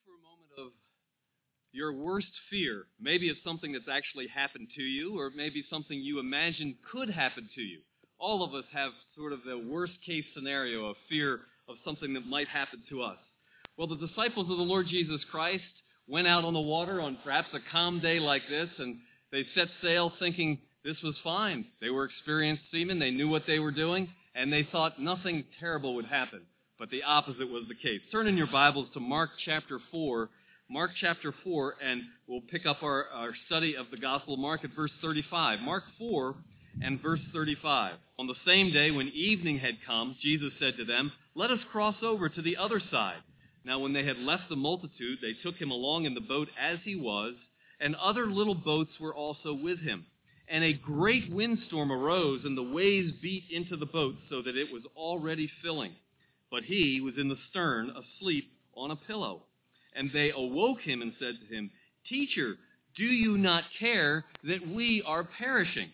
for a moment of your worst fear. Maybe it's something that's actually happened to you, or maybe something you imagine could happen to you. All of us have sort of the worst case scenario of fear of something that might happen to us. Well, the disciples of the Lord Jesus Christ went out on the water on perhaps a calm day like this, and they set sail thinking this was fine. They were experienced seamen, they knew what they were doing, and they thought nothing terrible would happen. But the opposite was the case. Turn in your Bibles to Mark chapter 4. Mark chapter 4, and we'll pick up our study of the Gospel of Mark at verse 35. Mark 4 and verse 35. On the same day when evening had come, Jesus said to them, "Let us cross over to the other side." Now when they had left the multitude, they took him along in the boat as he was, and other little boats were also with him. And a great windstorm arose, and the waves beat into the boat so that it was already filling. But he was in the stern, asleep on a pillow. And they awoke him and said to him, "Teacher, do you not care that we are perishing?"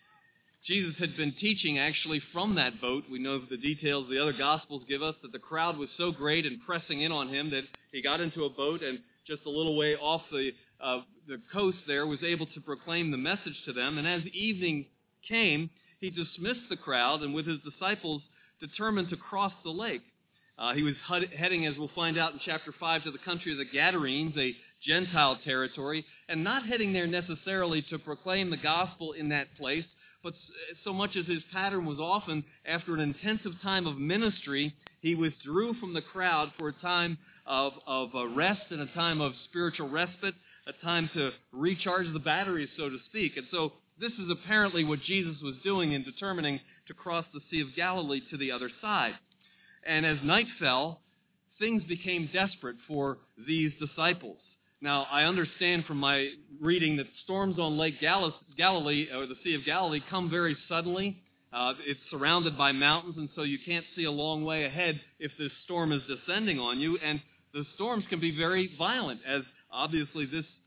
Jesus had been teaching actually from that boat. We know the details the other Gospels give us, that the crowd was so great and pressing in on him that he got into a boat and just a little way off the coast there was able to proclaim the message to them. And as evening came, he dismissed the crowd and with his disciples determined to cross the lake. He was heading, as we'll find out in chapter 5, to the country of the Gadarenes, a Gentile territory, and not heading there necessarily to proclaim the gospel in that place, but so much as his pattern was often, after an intensive time of ministry, he withdrew from the crowd for a time of rest and a time of spiritual respite, a time to recharge the batteries, so to speak. And so this is apparently what Jesus was doing in determining to cross the Sea of Galilee to the other side. And as night fell, things became desperate for these disciples. Now, I understand from my reading that storms on Lake Galilee, or the Sea of Galilee, come very suddenly. It's surrounded by mountains, and so you can't see a long way ahead if this storm is descending on you. And the storms can be very violent, as obviously this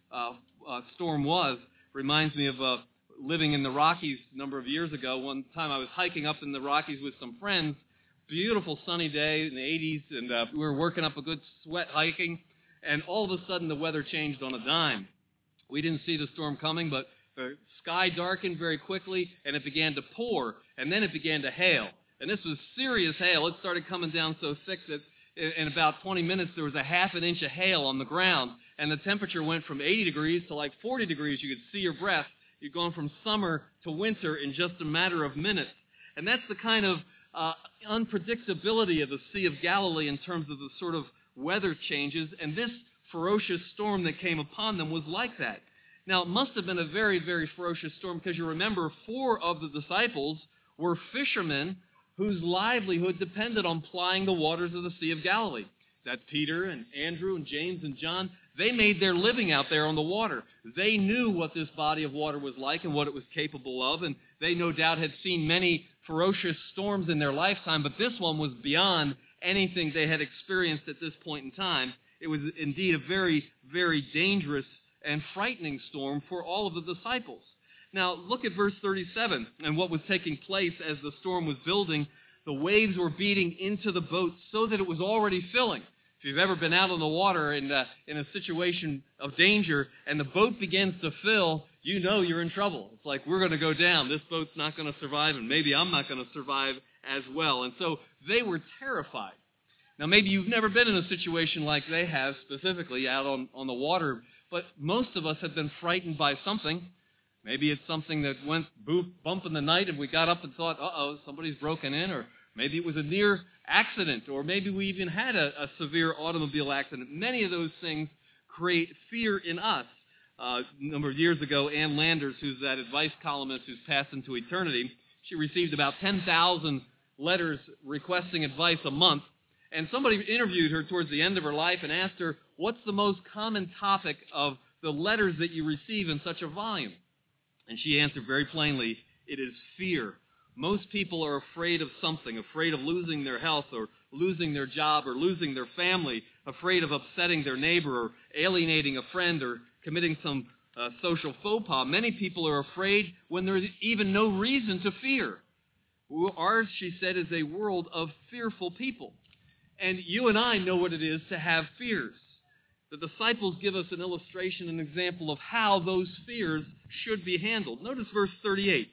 storm was. Reminds me of living in the Rockies a number of years ago. One time I was hiking up in the Rockies with some friends. Beautiful sunny day in the 80s, and we were working up a good sweat hiking, and all of a sudden the weather changed on a dime. We didn't see the storm coming, but the sky darkened very quickly, and it began to pour, and then it began to hail. And this was serious hail. It started coming down so thick that in about 20 minutes there was a half an inch of hail on the ground, and the temperature went from 80 degrees to like 40 degrees. You could see your breath. You'd gone from summer to winter in just a matter of minutes. And that's the kind of unpredictability of the Sea of Galilee in terms of the sort of weather changes, and this ferocious storm that came upon them was like that. Now, it must have been a very, very ferocious storm, because you remember 4 of the disciples were fishermen whose livelihood depended on plying the waters of the Sea of Galilee. That's Peter and Andrew and James and John. They made their living out there on the water. They knew what this body of water was like and what it was capable of, and they no doubt had seen many ferocious storms in their lifetime, but this one was beyond anything they had experienced at this point in time. It was indeed a very, very dangerous and frightening storm for all of the disciples. Now, look at verse 37 and what was taking place as the storm was building. The waves were beating into the boat so that it was already filling. If you've ever been out on the water in a situation of danger and the boat begins to fill, you know you're in trouble. It's like, we're going to go down. This boat's not going to survive, and maybe I'm not going to survive as well. And so they were terrified. Now, maybe you've never been in a situation like they have, specifically out on the water, but most of us have been frightened by something. Maybe it's something that went bump in the night and we got up and thought, somebody's broken in, or maybe it was a near accident, or maybe we even had a severe automobile accident. Many of those things create fear in us. A number of years ago, Ann Landers, who's that advice columnist who's passed into eternity, she received about 10,000 letters requesting advice a month, and somebody interviewed her towards the end of her life and asked her, what's the most common topic of the letters that you receive in such a volume? And she answered very plainly, it is fear. Most people are afraid of something, afraid of losing their health or losing their job or losing their family, afraid of upsetting their neighbor or alienating a friend or committing some social faux pas. Many people are afraid when there's even no reason to fear. Ours, she said, is a world of fearful people. And you and I know what it is to have fears. the disciples give us an illustration, an example of how those fears should be handled. Notice verse 38.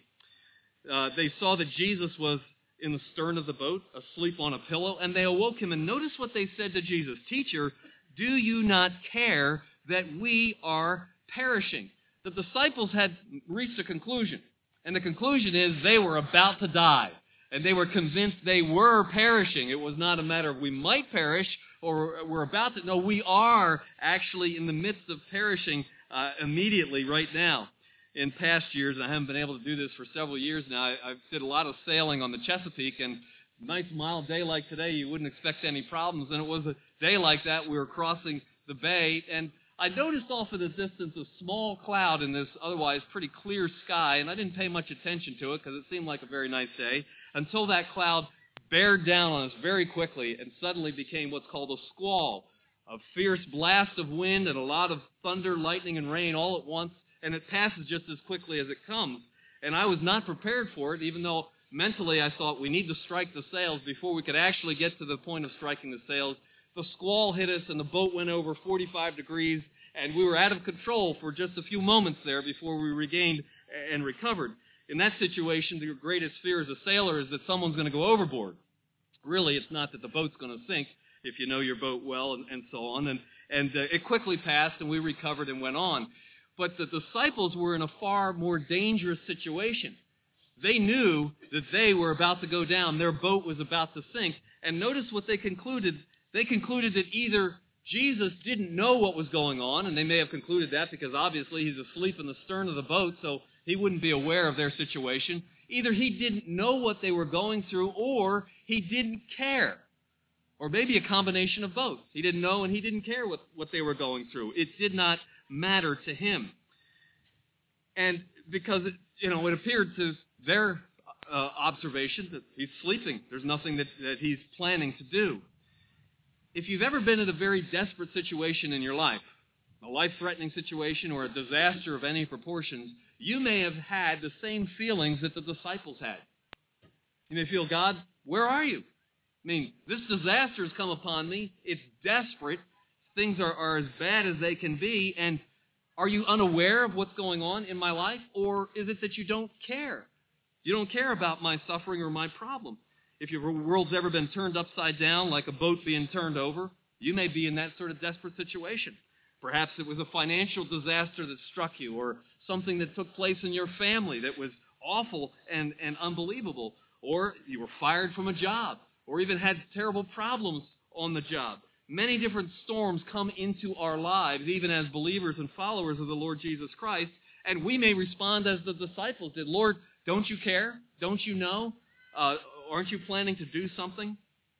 They saw that Jesus was in the stern of the boat, asleep on a pillow, and they awoke him. And notice what they said to Jesus. Teacher, do you not care that we are perishing? The disciples had reached a conclusion, and the conclusion is they were about to die, and they were convinced they were perishing. It was not a matter of we might perish or we're about to. No, we are actually in the midst of perishing immediately right now. In past years, and I haven't been able to do this for several years now, I did a lot of sailing on the Chesapeake, and a nice mild day like today, you wouldn't expect any problems, and it was a day like that. We were crossing the bay, and I noticed off in the distance a small cloud in this otherwise pretty clear sky, and I didn't pay much attention to it because it seemed like a very nice day, until that cloud bared down on us very quickly and suddenly became what's called a squall, a fierce blast of wind and a lot of thunder, lightning, and rain all at once, and it passes just as quickly as it comes. And I was not prepared for it, even though mentally I thought we need to strike the sails before we could actually get to the point of striking the sails. The squall hit us, and the boat went over 45 degrees, and we were out of control for just a few moments there before we regained and recovered. In that situation, the greatest fear as a sailor is that someone's going to go overboard. Really, it's not that the boat's going to sink, if you know your boat well, and so on. And it quickly passed, and we recovered and went on. But the disciples were in a far more dangerous situation. They knew that they were about to go down. Their boat was about to sink. And notice what they concluded. They concluded that either Jesus didn't know what was going on, and they may have concluded that because obviously he's asleep in the stern of the boat, so he wouldn't be aware of their situation. Either he didn't know what they were going through, or he didn't care. Or maybe a combination of both. He didn't know and he didn't care what they were going through. It did not matter to him. And because it appeared to their observation that he's sleeping. There's nothing that he's planning to do. If you've ever been in a very desperate situation in your life, a life-threatening situation or a disaster of any proportions, you may have had the same feelings that the disciples had. You may feel, God, where are you? I mean, this disaster has come upon me. It's desperate. Things are as bad as they can be. And are you unaware of what's going on in my life? Or is it that you don't care? You don't care about my suffering or my problem. If your world's ever been turned upside down like a boat being turned over, you may be in that sort of desperate situation. Perhaps it was a financial disaster that struck you, or something that took place in your family that was awful and unbelievable. Or you were fired from a job, or even had terrible problems on the job. Many different storms come into our lives, even as believers and followers of the Lord Jesus Christ, and we may respond as the disciples did. Lord, don't you care? Don't you know? Aren't you planning to do something?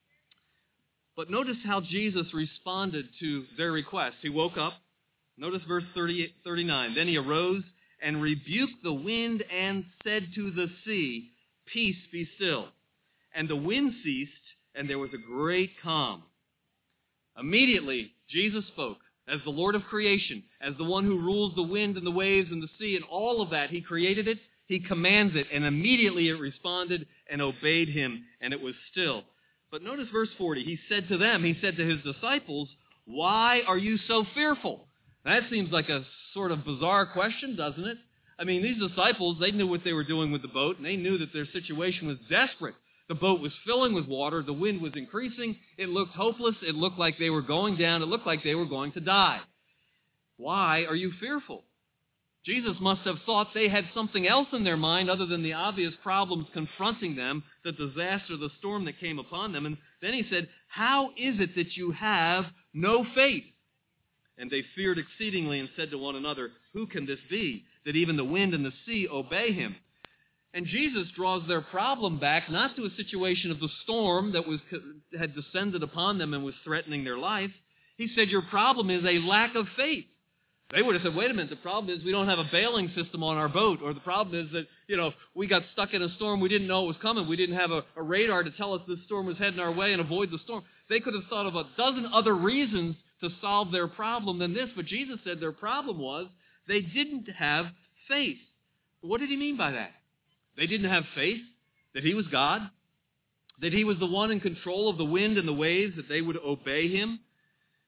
But notice how Jesus responded to their request. He woke up. Notice verse 39. Then he arose and rebuked the wind and said to the sea, "Peace, be still." And the wind ceased, and there was a great calm. Immediately, Jesus spoke as the Lord of creation, as the one who rules the wind and the waves and the sea and all of that. He created it. He commands it, and immediately it responded and obeyed him, and it was still. But notice verse 40. He said to his disciples, "Why are you so fearful?" Now, that seems like a sort of bizarre question, doesn't it? I mean, these disciples, they knew what they were doing with the boat, and they knew that their situation was desperate. The boat was filling with water. The wind was increasing. It looked hopeless. It looked like they were going down. It looked like they were going to die. Why are you fearful? Jesus must have thought they had something else in their mind other than the obvious problems confronting them, the disaster, the storm that came upon them. And then he said, "How is it that you have no faith?" And they feared exceedingly and said to one another, "Who can this be, that even the wind and the sea obey him?" And Jesus draws their problem back not to a situation of the storm that had descended upon them and was threatening their life. He said, your problem is a lack of faith. They would have said, wait a minute, the problem is we don't have a bailing system on our boat. Or the problem is that, we got stuck in a storm. We didn't know it was coming. We didn't have a radar to tell us this storm was heading our way and avoid the storm. They could have thought of a dozen other reasons to solve their problem than this. But Jesus said their problem was they didn't have faith. What did he mean by that? They didn't have faith that he was God, that he was the one in control of the wind and the waves, that they would obey him.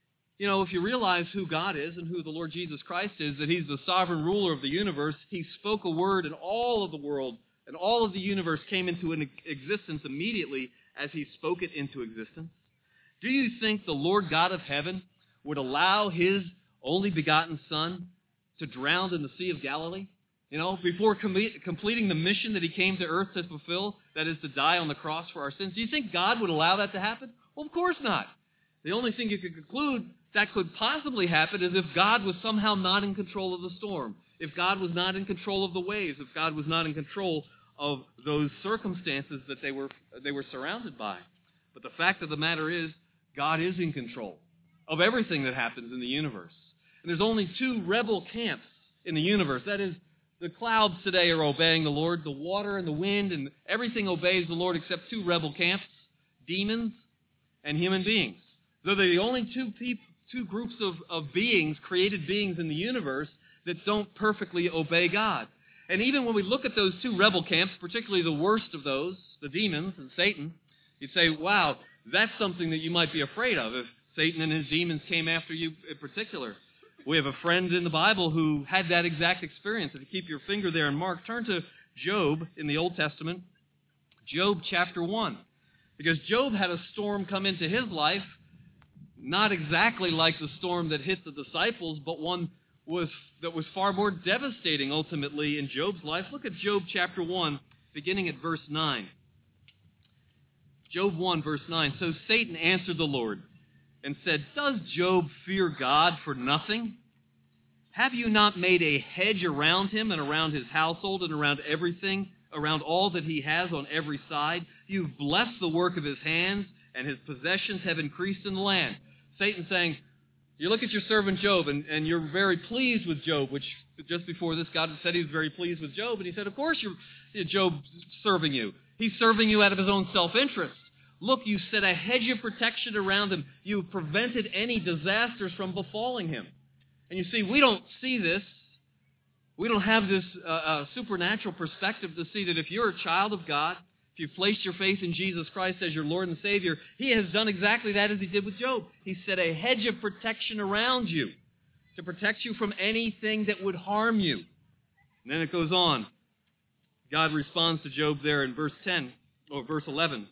if you realize who God is and who the Lord Jesus Christ is, that He's the sovereign ruler of the universe, He spoke a word and all of the world and all of the universe came into an existence immediately as He spoke it into existence. Do you think the Lord God of heaven would allow His only begotten Son to drown in the Sea of Galilee? Before completing the mission that He came to earth to fulfill, that is to die on the cross for our sins. Do you think God would allow that to happen? Well, of course not. The only thing you could conclude that could possibly happen is if God was somehow not in control of the storm, if God was not in control of the waves, if God was not in control of those circumstances that they were surrounded by. But the fact of the matter is, God is in control of everything that happens in the universe. And there's only two rebel camps in the universe. That is, the clouds today are obeying the Lord, the water and the wind, and everything obeys the Lord except two rebel camps, demons and human beings. Though they're the only two groups of beings, created beings in the universe, that don't perfectly obey God. And even when we look at those two rebel camps, particularly the worst of those, the demons and Satan, you say, wow, that's something that you might be afraid of if Satan and his demons came after you in particular. We have a friend in the Bible who had that exact experience. If you keep your finger there in Mark, turn to Job in the Old Testament, Job chapter 1. Because Job had a storm come into his life, not exactly like the storm that hit the disciples, but one that was far more devastating ultimately in Job's life. Look at Job chapter 1, beginning at verse 9. Job 1, verse 9. So Satan answered the Lord and said, Does Job fear God for nothing? Have you not made a hedge around him and around his household and around everything, around all that he has on every side? You've blessed the work of his hands, and his possessions have increased in the land. Satan saying, you look at your servant Job, and you're very pleased with Job, which just before this, God said He was very pleased with Job. And He said, of course Job's serving you. He's serving you out of his own self-interest. Look, you set a hedge of protection around him. You've prevented any disasters from befalling him. And you see, we don't see this. We don't have this supernatural perspective to see that if you're a child of God, if you've placed your faith in Jesus Christ as your Lord and Savior, He has done exactly that as He did with Job. He set a hedge of protection around you to protect you from anything that would harm you. And then it goes on. God responds to Job there in verse 10, or verse 11.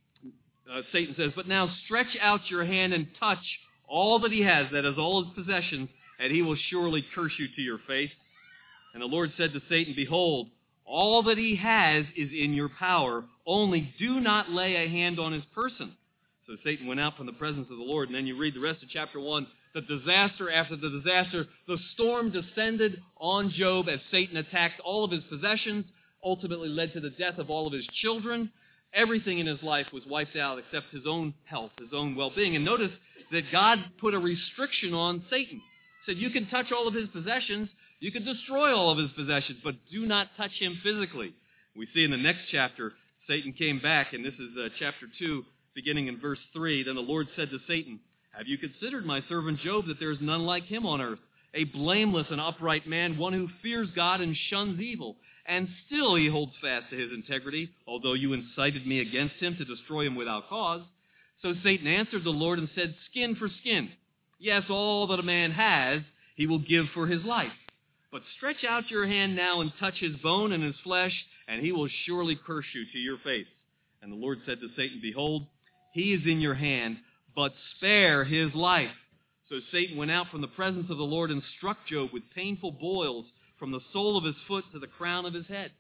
Satan says, But now stretch out your hand and touch all that he has, that is all his possessions, and he will surely curse you to your face. And the Lord said to Satan, Behold, all that he has is in your power, only do not lay a hand on his person. So Satan went out from the presence of the Lord, and then you read the rest of chapter 1, the disaster after the disaster, the storm descended on Job as Satan attacked all of his possessions, ultimately led to the death of all of his children. Everything in his life was wiped out except his own health, his own well-being. And notice that God put a restriction on Satan. He said, you can touch all of his possessions, you can destroy all of his possessions, but do not touch him physically. We see in the next chapter, Satan came back, and this is chapter 2, beginning in verse 3. Then the Lord said to Satan, Have you considered my servant Job, that there is none like him on earth, a blameless and upright man, one who fears God and shuns evil? And still he holds fast to his integrity, although you incited me against him to destroy him without cause. So Satan answered the Lord and said, Skin for skin. Yes, all that a man has, he will give for his life. But stretch out your hand now and touch his bone and his flesh, and he will surely curse you to your face. And the Lord said to Satan, Behold, he is in your hand, but spare his life. So Satan went out from the presence of the Lord and struck Job with painful boils from the sole of his foot to the crown of his head.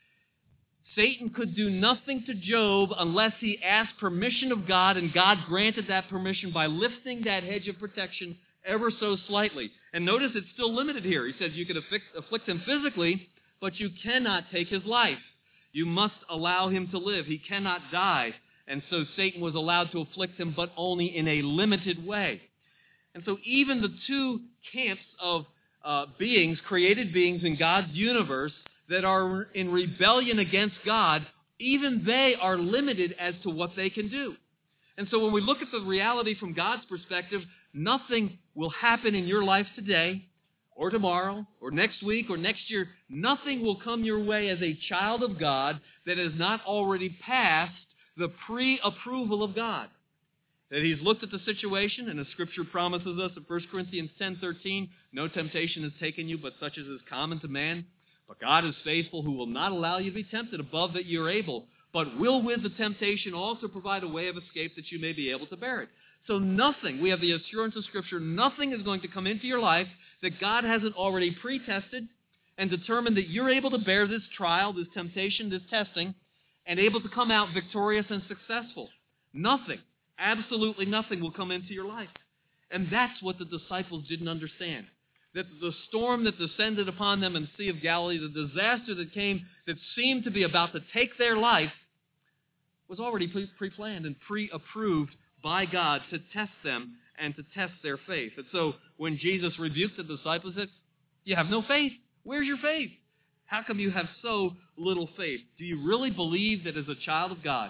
Satan could do nothing to Job unless he asked permission of God, and God granted that permission by lifting that hedge of protection ever so slightly. And notice it's still limited here. He says you can afflict him physically, but you cannot take his life. You must allow him to live. He cannot die. And so Satan was allowed to afflict him, but only in a limited way. And so even the two camps of beings, created beings in God's universe that are in rebellion against God, even they are limited as to what they can do. And so when we look at the reality from God's perspective, nothing will happen in your life today or tomorrow or next week or next year. Nothing will come your way as a child of God that has not already passed the pre-approval of God. That he's looked at the situation, and the Scripture promises us in 1 Corinthians 10:13, no temptation has taken you but such as is common to man. But God is faithful, who will not allow you to be tempted above that you are able, but will with the temptation also provide a way of escape that you may be able to bear it. So nothing, we have the assurance of Scripture, nothing is going to come into your life that God hasn't already pre-tested and determined that you're able to bear this trial, this temptation, this testing, and able to come out victorious and successful. Nothing, absolutely nothing will come into your life. And that's what the disciples didn't understand. That the storm that descended upon them in the Sea of Galilee, the disaster that came that seemed to be about to take their life, was already pre-planned and pre-approved by God to test them and to test their faith. And so when Jesus rebuked the disciples, he said, you have no faith. Where's your faith? How come you have so little faith? Do you really believe that as a child of God,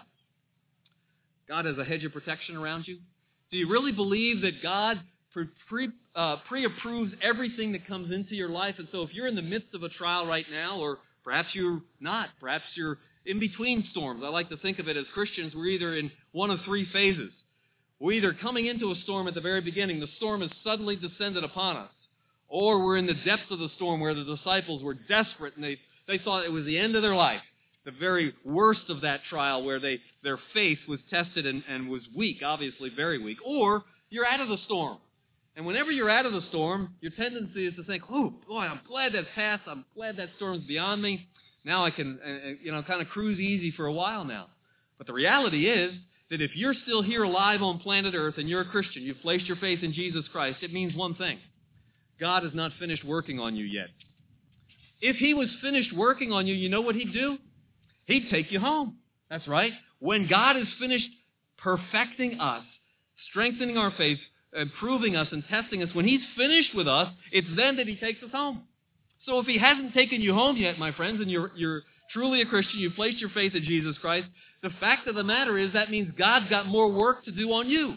God has a hedge of protection around you? Do you really believe that God pre-approves everything that comes into your life? And so if you're in the midst of a trial right now, or perhaps you're not, perhaps you're in between storms. I like to think of it as Christians, we're either in one of three phases. We're either coming into a storm at the very beginning, the storm has suddenly descended upon us, or we're in the depths of the storm where the disciples were desperate and they thought it was the end of their life, the very worst of that trial where their faith was tested and was weak, obviously very weak. Or you're out of the storm. And whenever you're out of the storm, your tendency is to think, oh, boy, I'm glad that's passed. I'm glad that storm's beyond me. Now I can, kind of cruise easy for a while now. But the reality is that if you're still here alive on planet Earth and you're a Christian, you've placed your faith in Jesus Christ, it means one thing. God has not finished working on you yet. If he was finished working on you, you know what he'd do? He'd take you home. That's right. When God is finished perfecting us, strengthening our faith, improving us and testing us, when he's finished with us, it's then that he takes us home. So if he hasn't taken you home yet, my friends, and you're truly a Christian, you've placed your faith in Jesus Christ, the fact of the matter is that means God's got more work to do on you.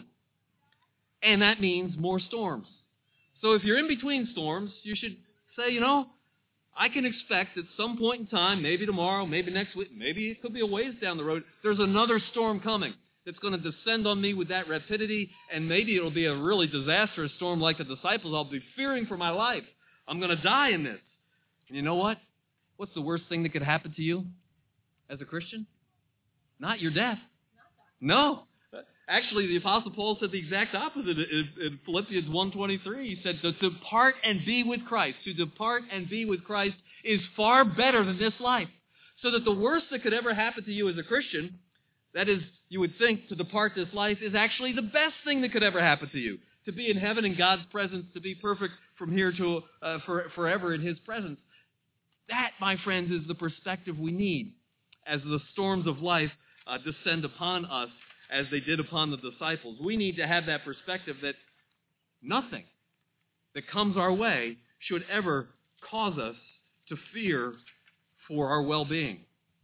And that means more storms. So if you're in between storms, you should say, I can expect at some point in time, maybe tomorrow, maybe next week, maybe it could be a ways down the road, there's another storm coming that's going to descend on me with that rapidity, and maybe it'll be a really disastrous storm like the disciples. I'll be fearing for my life. I'm going to die in this. And you know what? What's the worst thing that could happen to you as a Christian? Not your death. No. Actually, the Apostle Paul said the exact opposite in Philippians 1:23. He said, to depart and be with Christ. To depart and be with Christ is far better than this life. So that the worst that could ever happen to you as a Christian, that is, you would think to depart this life, is actually the best thing that could ever happen to you. To be in heaven in God's presence, to be perfect from here to forever in his presence. That, my friends, is the perspective we need as the storms of life descend upon us as they did upon the disciples. We need to have that perspective that nothing that comes our way should ever cause us to fear for our well-being.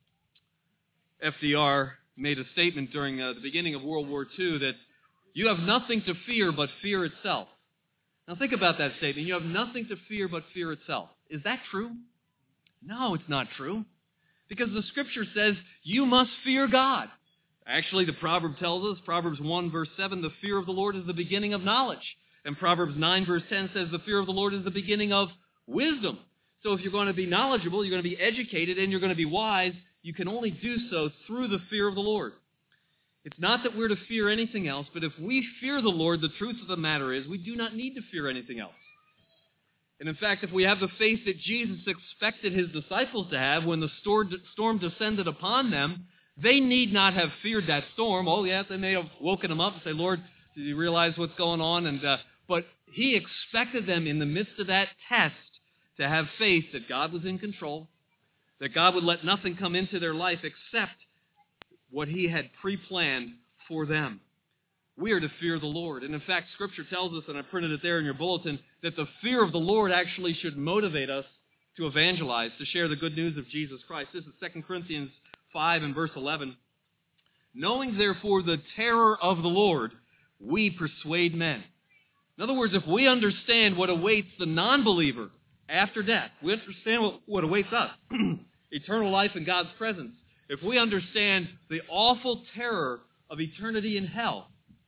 FDR made a statement during the beginning of World War II that you have nothing to fear but fear itself. Now think about that statement. You have nothing to fear but fear itself. Is that true? No, it's not true. Because the Scripture says you must fear God. Actually, the proverb tells us, Proverbs 1 verse 7, the fear of the Lord is the beginning of knowledge. And Proverbs 9 verse 10 says the fear of the Lord is the beginning of wisdom. So if you're going to be knowledgeable, you're going to be educated, and you're going to be wise, you can only do so through the fear of the Lord. It's not that we're to fear anything else, but if we fear the Lord, the truth of the matter is we do not need to fear anything else. And in fact, if we have the faith that Jesus expected his disciples to have when the storm descended upon them, they need not have feared that storm. Oh, yes, they may have woken them up and say, Lord, do you realize what's going on? But he expected them in the midst of that test to have faith that God was in control, that God would let nothing come into their life except what he had pre-planned for them. We are to fear the Lord. And in fact, Scripture tells us, and I printed it there in your bulletin, that the fear of the Lord actually should motivate us to evangelize, to share the good news of Jesus Christ. This is 2 Corinthians 5 and verse 11. Knowing therefore the terror of the Lord, we persuade men. In other words, if we understand what awaits the non-believer after death, we understand what awaits us, eternal life in God's presence. If we understand the awful terror of eternity in hell,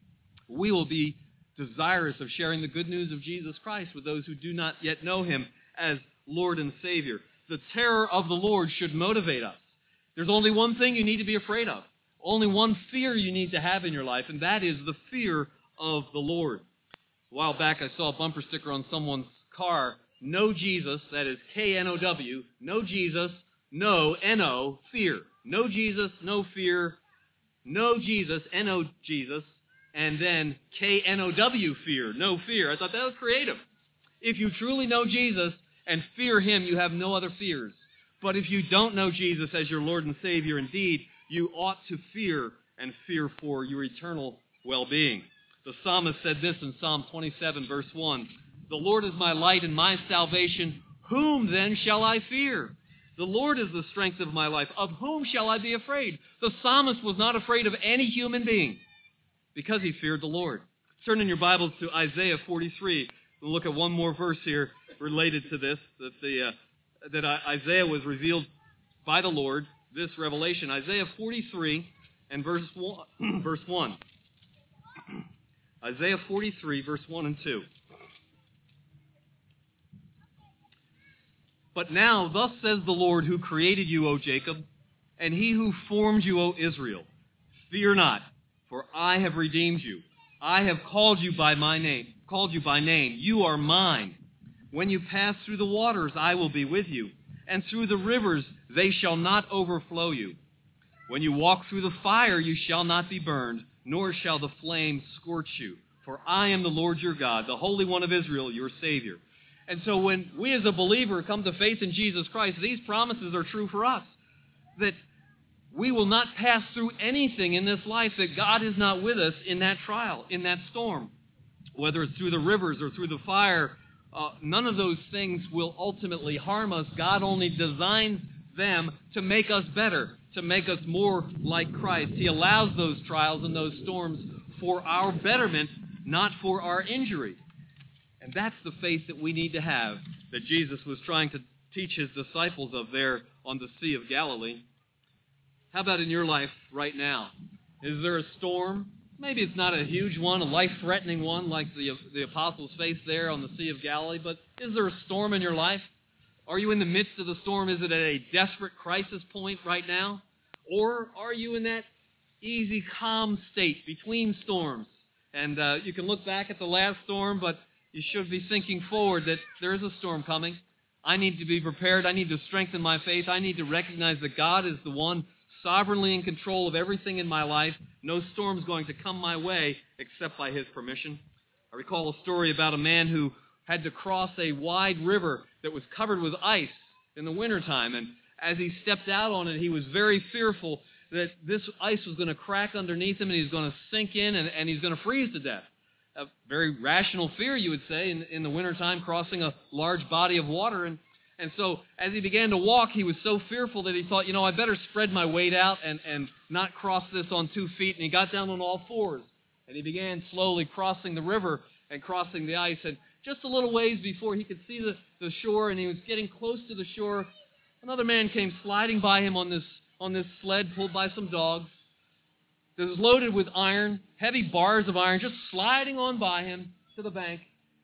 we will be desirous of sharing the good news of Jesus Christ with those who do not yet know him as Lord and Savior. The terror of the Lord should motivate us. There's only one thing you need to be afraid of. Only one fear you need to have in your life, and that is the fear of the Lord. A while back, I saw a bumper sticker on someone's car, "No Jesus," that is K-N-O-W, "No Jesus, no, N-O, fear." No Jesus, no fear, no Jesus, N-O Jesus, and then K-N-O-W, fear, no fear. I thought that was creative. If you truly know Jesus and fear him, you have no other fears. But if you don't know Jesus as your Lord and Savior, indeed, you ought to fear and fear for your eternal well-being. The psalmist said this in Psalm 27, verse 1, "The Lord is my light and my salvation. Whom then shall I fear? The Lord is the strength of my life. Of whom shall I be afraid?" The psalmist was not afraid of any human being because he feared the Lord. Turn in your Bibles to Isaiah 43. We'll look at one more verse here related to this, that Isaiah was revealed by the Lord, this revelation. Isaiah 43 and verse 1. Isaiah 43, verse 1 and 2. "But now, thus says the Lord who created you, O Jacob, and he who formed you, O Israel, fear not, for I have redeemed you. I have called you by name. You are mine. When you pass through the waters, I will be with you, and through the rivers, they shall not overflow you. When you walk through the fire, you shall not be burned, nor shall the flame scorch you. For I am the Lord your God, the Holy One of Israel, your Savior." And so when we as a believer come to faith in Jesus Christ, these promises are true for us. That we will not pass through anything in this life that God is not with us in that trial, in that storm. Whether it's through the rivers or through the fire, none of those things will ultimately harm us. God only designs them to make us better, to make us more like Christ. He allows those trials and those storms for our betterment, not for our injury. And that's the faith that we need to have, that Jesus was trying to teach his disciples of there on the Sea of Galilee. How about in your life right now? Is there a storm? Maybe it's not a huge one, a life-threatening one like the apostles faced there on the Sea of Galilee, but is there a storm in your life? Are you in the midst of the storm? Is it at a desperate crisis point right now? Or are you in that easy, calm state between storms? And you can look back at the last storm, but you should be thinking forward that there is a storm coming. I need to be prepared. I need to strengthen my faith. I need to recognize that God is the one sovereignly in control of everything in my life. No storm's going to come my way except by his permission. I recall a story about a man who had to cross a wide river that was covered with ice in the wintertime. And as he stepped out on it, he was very fearful that this ice was going to crack underneath him and he's going to sink in and he's going to freeze to death. A very rational fear, you would say, in the wintertime, crossing a large body of water. And so as he began to walk, he was so fearful that he thought, I better spread my weight out and not cross this on 2 feet. And he got down on all fours. And he began slowly crossing the river and crossing the ice. And just a little ways before he could see the shore, and he was getting close to the shore, another man came sliding by him on this sled pulled by some dogs. It was loaded with iron, heavy bars of iron, just sliding on by him to the bank.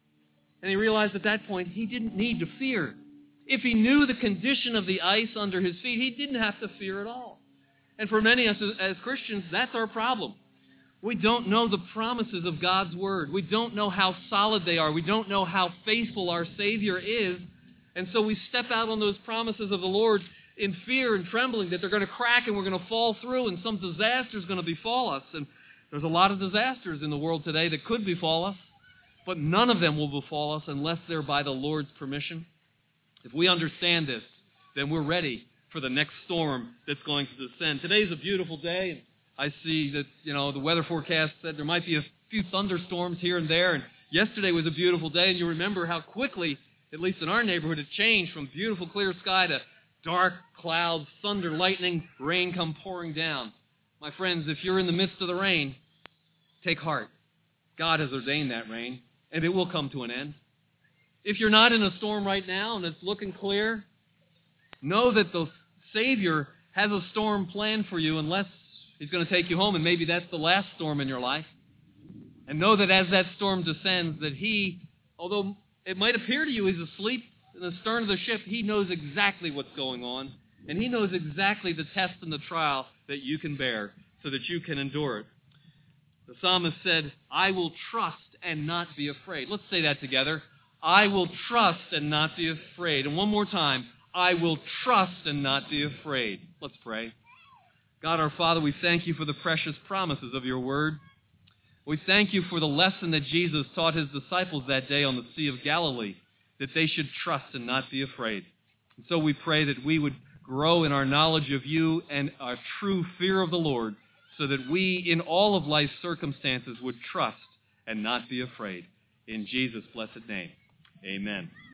And he realized at that point he didn't need to fear. If he knew the condition of the ice under his feet, he didn't have to fear at all. And for many of us as Christians, that's our problem. We don't know the promises of God's Word. We don't know how solid they are. We don't know how faithful our Savior is. And so we step out on those promises of the Lord in fear and trembling that they're going to crack and we're going to fall through and some disaster is going to befall us. And there's a lot of disasters in the world today that could befall us, but none of them will befall us unless they're by the Lord's permission. If we understand this, then we're ready for the next storm that's going to descend. Today's a beautiful day, and I see that, the weather forecast said there might be a few thunderstorms here and there, and yesterday was a beautiful day, and you remember how quickly, at least in our neighborhood, it changed from beautiful clear sky to dark clouds, thunder, lightning, rain come pouring down. My friends, if you're in the midst of the rain, take heart. God has ordained that rain, and it will come to an end. If you're not in a storm right now and it's looking clear, know that the Savior has a storm planned for you unless He's going to take you home, and maybe that's the last storm in your life. And know that as that storm descends, that he, although it might appear to you he's asleep in the stern of the ship, he knows exactly what's going on. And he knows exactly the test and the trial that you can bear so that you can endure it. The psalmist said, I will trust and not be afraid. Let's say that together. I will trust and not be afraid. And one more time, I will trust and not be afraid. Let's pray. God our Father, we thank you for the precious promises of your word. We thank you for the lesson that Jesus taught his disciples that day on the Sea of Galilee, that they should trust and not be afraid. And so we pray that we would grow in our knowledge of you and our true fear of the Lord, so that we, in all of life's circumstances, would trust and not be afraid. In Jesus' blessed name, amen.